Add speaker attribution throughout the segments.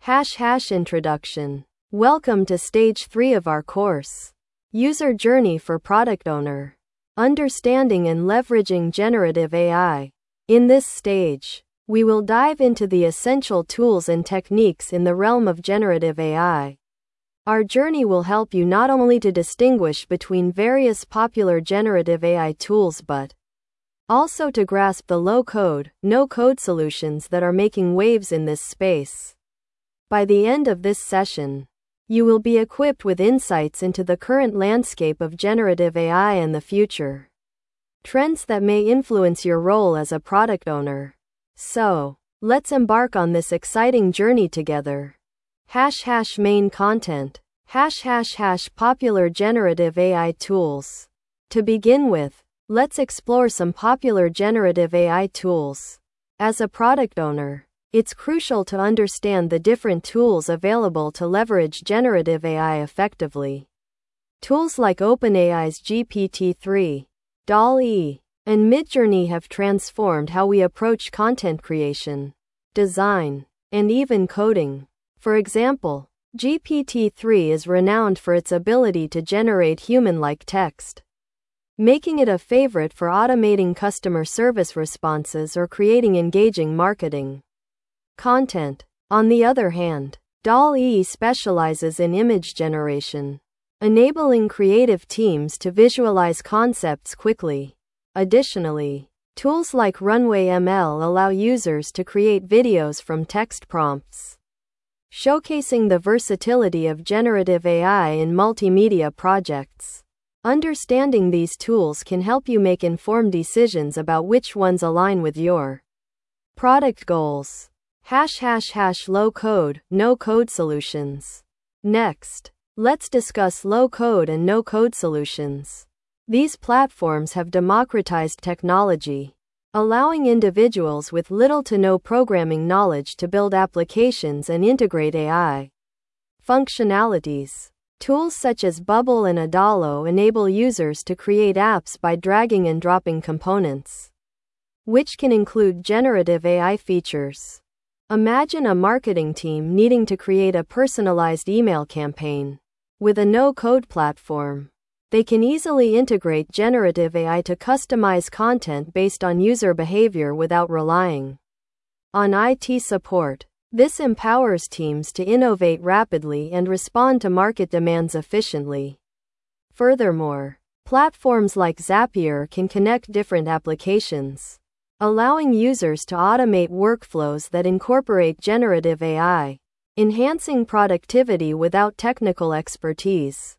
Speaker 1: Introduction. Welcome to Stage 3 of our course. User Journey for Product Owner. Understanding and Leveraging Generative AI. In this stage, we will dive into the essential tools and techniques in the realm of generative AI. Our journey will help you not only to distinguish between various popular generative AI tools but also to grasp the low-code, no-code solutions that are making waves in this space. By the end of this session, you will be equipped with insights into the current landscape of generative AI and the future trends that may influence your role as a product owner. So, let's embark on this exciting journey together. Main content. Popular generative AI tools. To begin with, let's explore some popular generative AI tools. As a product owner, it's crucial to understand the different tools available to leverage generative AI effectively. Tools like OpenAI's GPT-3, DALL-E, and Midjourney have transformed how we approach content creation, design, and even coding. For example, GPT-3 is renowned for its ability to generate human-like text, making it a favorite for automating customer service responses or creating engaging marketing content. On the other hand, DALL-E specializes in image generation, enabling creative teams to visualize concepts quickly. Additionally, tools like Runway ML allow users to create videos from text prompts, showcasing the versatility of generative AI in multimedia projects. Understanding these tools can help you make informed decisions about which ones align with your product goals. Low-code, no-code solutions. Next, let's discuss low-code and no-code solutions. These platforms have democratized technology, allowing individuals with little to no programming knowledge to build applications and integrate AI functionalities. Tools such as Bubble and Adalo enable users to create apps by dragging and dropping components, which can include generative AI features. Imagine a marketing team needing to create a personalized email campaign. With a no-code platform, they can easily integrate generative AI to customize content based on user behavior without relying on IT support. This empowers teams to innovate rapidly and respond to market demands efficiently. Furthermore, platforms like Zapier can connect different applications, allowing users to automate workflows that incorporate generative AI, enhancing productivity without technical expertise.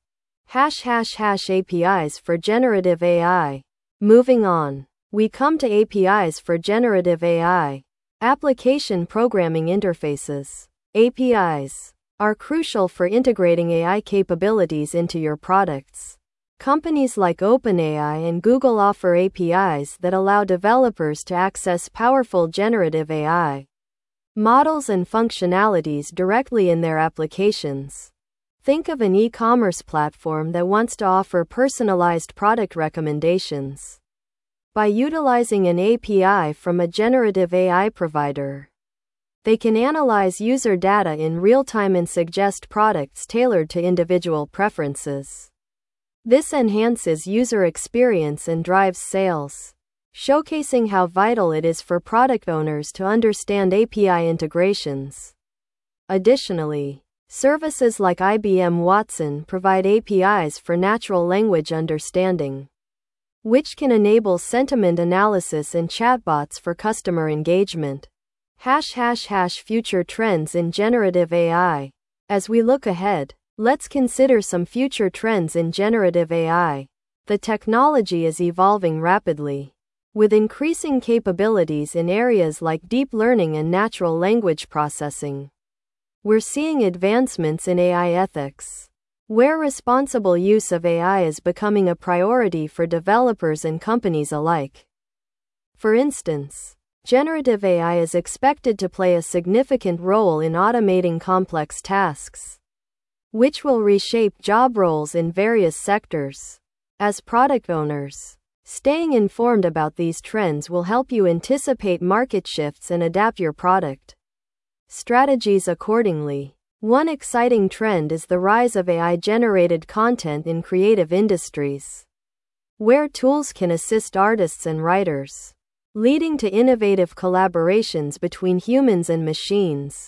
Speaker 1: APIs for generative AI. Moving on, we come to APIs for generative AI. Application Programming Interfaces. APIs are crucial for integrating AI capabilities into your products. Companies like OpenAI and Google offer APIs that allow developers to access powerful generative AI models and functionalities directly in their applications. Think of an e-commerce platform that wants to offer personalized product recommendations. By utilizing an API from a generative AI provider, they can analyze user data in real time and suggest products tailored to individual preferences. This enhances user experience and drives sales, showcasing how vital it is for product owners to understand API integrations. Additionally, services like IBM Watson provide APIs for natural language understanding, which can enable sentiment analysis and chatbots for customer engagement. Future trends in generative AI. As we look ahead, let's consider some future trends in generative AI. The technology is evolving rapidly, with increasing capabilities in areas like deep learning and natural language processing. We're seeing advancements in AI ethics, where responsible use of AI is becoming a priority for developers and companies alike. For instance, generative AI is expected to play a significant role in automating complex tasks, which will reshape job roles in various sectors. As product owners, staying informed about these trends will help you anticipate market shifts and adapt your product strategies accordingly. One exciting trend is the rise of AI-generated content in creative industries, where tools can assist artists and writers, leading to innovative collaborations between humans and machines.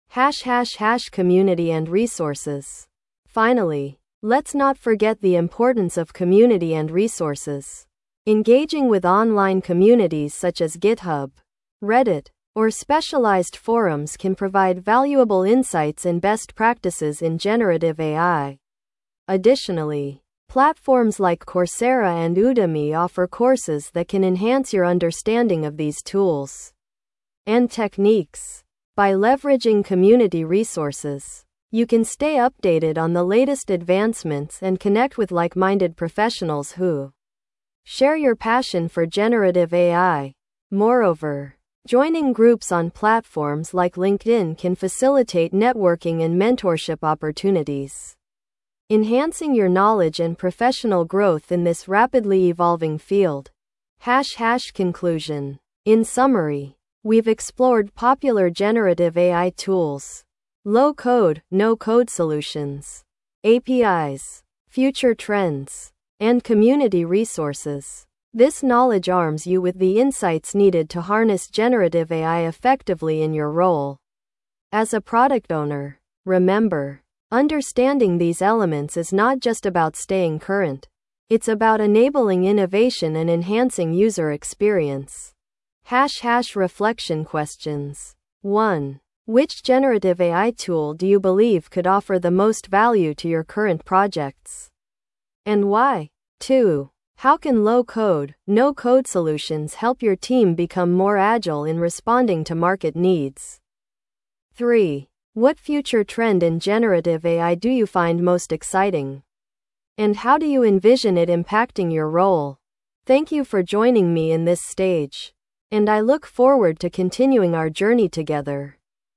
Speaker 1: Community and resources. Finally, let's not forget the importance of community and resources. Engaging with online communities such as GitHub, Reddit, or specialized forums can provide valuable insights and best practices in generative AI. Additionally, platforms like Coursera and Udemy offer courses that can enhance your understanding of these tools and techniques. By leveraging community resources, you can stay updated on the latest advancements and connect with like-minded professionals who share your passion for generative AI. Moreover, joining groups on platforms like LinkedIn can facilitate networking and mentorship opportunities, enhancing your knowledge and professional growth in this rapidly evolving field. Conclusion. In summary, we've explored popular generative AI tools, low-code, no-code solutions, APIs, future trends, and community resources. This knowledge arms you with the insights needed to harness generative AI effectively in your role as a product owner. Remember, understanding these elements is not just about staying current, it's about enabling innovation and enhancing user experience. Reflection questions. 1. Which generative AI tool do you believe could offer the most value to your current projects, and why? 2. How can low-code, no-code solutions help your team become more agile in responding to market needs? 3. What future trend in generative AI do you find most exciting, and how do you envision it impacting your role? Thank you for joining me in this stage, and I look forward to continuing our journey together.